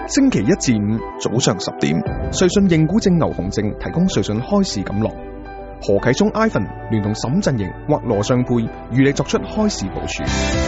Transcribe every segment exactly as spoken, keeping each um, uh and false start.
星期一至五早上十點，瑞信認股證牛熊證提供瑞信開市錦囊。何啟聰 Ivan 聯同沈振盈或羅尚佩與你作出開市部署。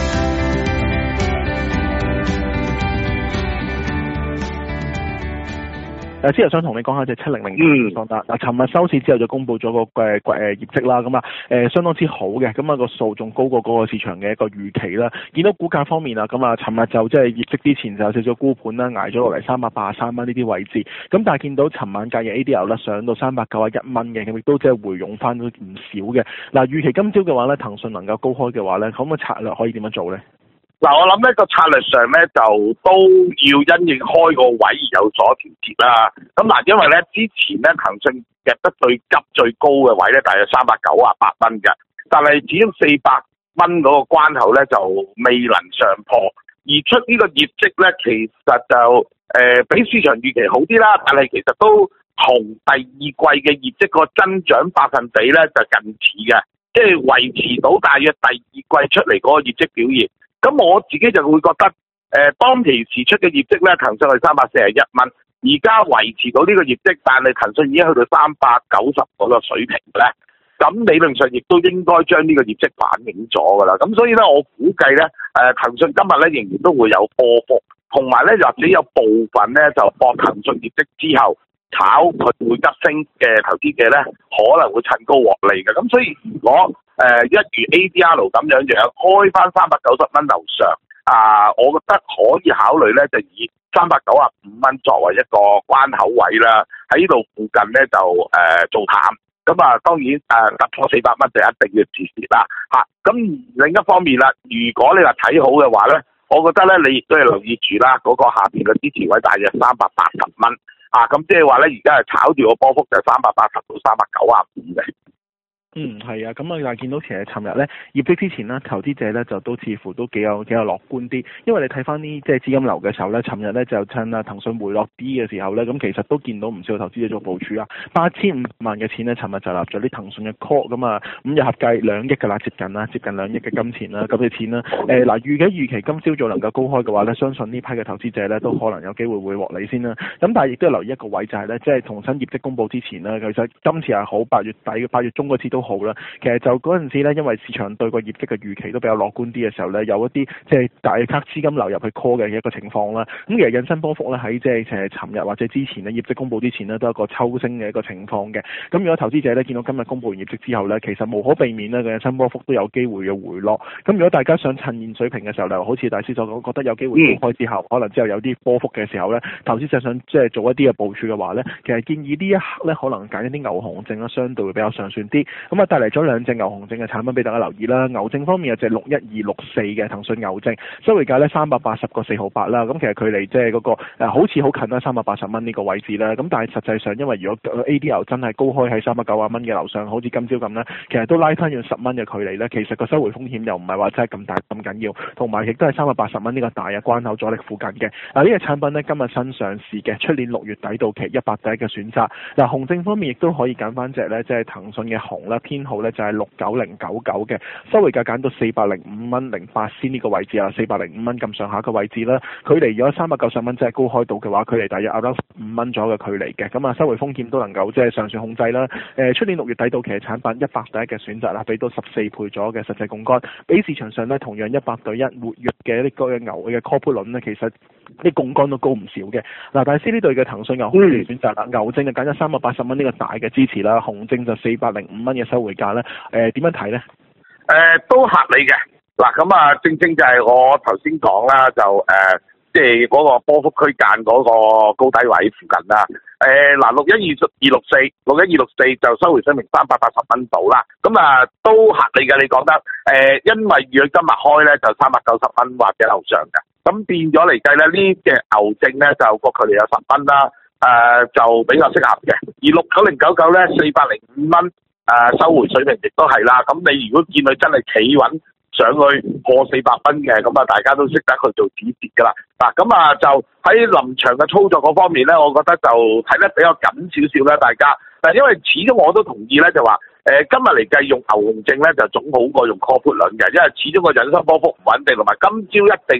誒，之後想同你講下隻七零零桑達。嗱，尋日收市之後就公布咗個誒誒業績啦，咁啊誒相當之好嘅，咁啊個數仲高過嗰個市場嘅一個預期啦。見到股價方面啊，咁啊尋日就即係業績之前就有少少沽盤啦，捱咗落嚟三百八十三蚊呢啲位置。咁但係見到尋晚隔夜 A D R 啦上到三百九十一蚊嘅，咁亦都即係回勇翻咗唔少嘅。嗱，預期今朝嘅話咧，騰訊能夠高開嘅話咧，咁個策略可以點樣做咧？ 嗱，我諗呢個策略上咧就都要因應開個位而有所調節啦。咁嗱，因為咧之前咧騰訊夾得最急最高嘅位咧，大約三百九十八蚊嘅，但係始終四百蚊嗰個關口咧就未能上破，而出呢個業績咧其實就誒、呃、比市場預期好啲啦，但係其實都同第二季嘅業績個增長百分比咧就近似嘅，即係維持到大約第二季出嚟嗰個業績表現。咁我自己就會覺得，誒、呃、當其時出嘅業績咧，騰訊係三百四十一蚊，而家維持到呢個業績，但係騰訊已經去到三百九十嗰個水平咧，咁理論上亦都應該將呢個業績反映咗㗎啦。咁所以咧，我估計咧，誒、呃、騰訊今日咧仍然都會有波幅，同埋咧或者有部分咧就博騰訊業績之後炒佢會急升嘅投資者咧，可能會趁高獲利嘅。咁所以如果誒、呃、一如 A D R 咁樣樣開翻三百九十蚊樓上啊、呃，我覺得可以考慮咧，就以三百九十五蚊作為一個關口位啦。喺呢度附近咧就誒、呃、做淡，咁啊當然誒、呃、突破四百蚊就一定要止蝕啦嚇。咁、啊、另一方面啦，如果你話睇好嘅話咧，我覺得咧你亦都係留意住啦，嗰、那個下邊嘅支持位大約三百八十蚊啊。咁即係話咧，而家係炒住個波幅就係三百八十到三百九十五嘅。 嗯，係啊，咁啊，但係見到其實尋日咧業績之前咧，投資者咧就都似乎都幾有幾有樂觀啲，因為你睇翻啲即係資金流嘅時候咧，尋日咧就趁啊騰訊回落啲嘅時候咧，咁其實都見到唔少投資者做部署啦，八千五百萬嘅錢咧，尋日就立咗啲騰訊嘅 call， 咁啊五日合計兩億㗎啦，接近啦，接近兩億嘅金錢啦，咁嘅錢啦，誒嗱預計預期今朝早能夠高開嘅話咧，相信呢批嘅投資者咧都可能有機會會獲利先啦。咁但係亦都留意一個位就係咧，即係重新業績公佈之前咧，其實今次係好八月底八月中嗰次都好啦，其實就嗰陣時咧，因為市場對個業績嘅預期都比較樂觀啲嘅時候咧，有一啲即係大額資金流入去 call 嘅一個情況啦。咁其實引申波幅咧喺即係誒尋日或者之前咧業績公佈之前咧都有一個抽升嘅一個情況嘅。咁如果投資者咧見到今日公佈完業績之後咧，其實無可避免咧嘅引申波幅都有機會嘅回落。咁如果大家想趁現水平嘅時候咧，好似大師所講，覺得有機會高開之後，可能之後有啲波幅嘅時候咧，投資者想即係做一啲嘅部署嘅話咧，其實建議呢一刻咧可能揀一啲牛熊證啦，相對會比較上算啲。咁啊帶嚟咗兩隻牛熊證嘅產品俾大家留意啦。牛證方面有隻六一二六四嘅騰訊牛證，收回價咧三百八十個四毫八啦。咁其實距離即係嗰個誒、呃、好似好近啦，三百八十蚊呢個位置啦。咁但係實際上因為如果 A D R 真係高開喺三百九十蚊嘅樓上，好似今朝咁咧，其實都拉翻咗十蚊嘅距離咧。其實個收回風險又唔係話真係咁大咁緊要，同埋亦都係三百八十蚊呢個大嘅關口阻力附近嘅。嗱呢個產品咧今日新上市嘅，出年六月底到期一百第一嘅選擇。嗱熊證方面亦都可以揀翻隻咧，即係騰訊嘅熊啦，編號咧就係六九零九九嘅，收回價揀到四百零五蚊零八仙呢個位置啊，四百零五蚊咁上下嘅位置啦。距離如果三百九十蚊即係高開到嘅話，距離大約 around 五蚊左右嘅距離嘅，咁啊收回風險都能夠即係上算控制啦。誒、呃，出年六月底到期嘅產品一百對一嘅選擇啦，俾到十四倍左右嘅實際槓桿，比市場上咧同樣一百對一活躍嘅呢個嘅牛嘅 call put 率咧，其實啲槓桿都高唔少嘅。嗱，大師呢對嘅騰訊牛熊嚟選擇啦，牛證就揀咗三百八十蚊呢個大嘅支持啦，熊證就四百零五蚊嘅收回價咧。誒、呃，點樣睇咧？ 誒、呃，都合理嘅。嗱，咁啊，正正就係我頭先講啦，就誒、呃，即係嗰個波幅區間嗰個高低位附近啦。誒、呃，嗱，六一二二六四，六一二六四就收回水平三百八十蚊到啦。咁啊，都合理嘅，你講得。誒、呃，因為如果今日開咧就三百九十蚊或者樓上嘅，咁變咗嚟計咧，呢隻牛證咧就個距離有十蚊啦。誒、呃，就比較適合嘅。而六九零九九咧，四百零五蚊。誒、呃，收回水平亦都係啦，咁你如果見佢真係企穩上去破四百蚊嘅，咁啊大家都識得去做止蝕噶啦。嗱，咁啊就喺臨場嘅操作嗰方面咧，我覺得就睇得比較緊少少啦，大家。嗱，因為始終我都同意咧，就話誒、呃、今日嚟計用牛熊證咧就總好過用 call put 輪嘅，因為始終個引伸波幅唔穩定，同埋今朝一定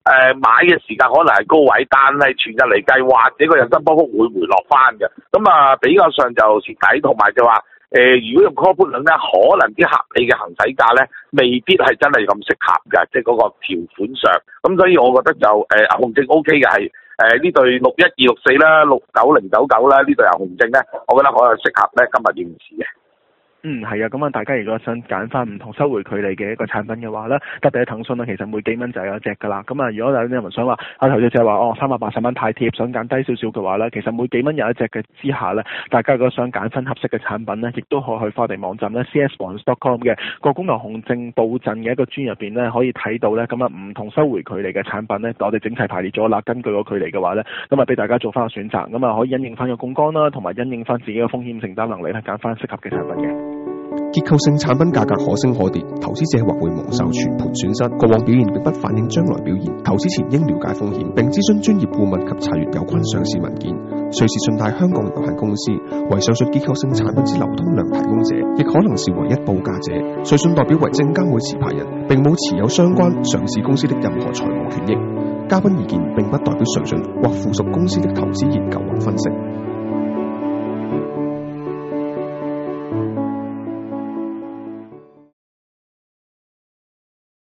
呃、買嘅時間可能係高位，但係全日嚟計，或者個日薪波幅會回落翻嘅。咁啊比較上就蝕底，同埋就話誒、呃，如果用 call put 輪咧，可能啲合理嘅行使價咧，未必係真係咁適合嘅，即係嗰個條款上。咁所以我覺得就誒阿紅證 O K 嘅係誒呢對六一二六四啦，六九零九九啦，呢對阿紅證咧，我覺得可能適合咧今日現時嘅。 嗯，係啊，咁啊，大家如果想揀翻唔同收回距離嘅一個產品嘅話咧，特別係騰訊啊，其實每幾蚊就有一隻㗎啦。咁啊，如果有啲人想話啊，頭先就係話哦，三百八十蚊太貼，想揀低少少嘅話咧，其實每幾蚊有一隻嘅之下咧，大家如果想揀翻合適嘅產品咧，亦都可以去花地網站咧 c s bonds dot com 嘅個公牛熊證布陣嘅一個專入邊咧，可以睇到咧，咁啊唔同收回距離嘅產品咧，我哋整齊排列咗啦，根據個距離嘅話咧，咁啊俾大家做翻個選擇，咁啊可以因應翻個槓桿啦，同埋因應翻自己嘅風險承擔能力咧，揀翻適合嘅產品嘅。 結構性產品價格可升可跌，投資者或會蒙受全盤損失。過往表現並不反映將來表現，投資前應了解風險，並諮詢專業顧問及查閱有關上市文件。瑞士信貸香港有限公司為上述結構性產品之流通量提供者，亦可能是唯一報價者。瑞信代表為證監會持牌人，並冇持有相關上市公司的任何財務權益。嘉賓意見並不代表瑞信或附屬公司的投資研究或分析。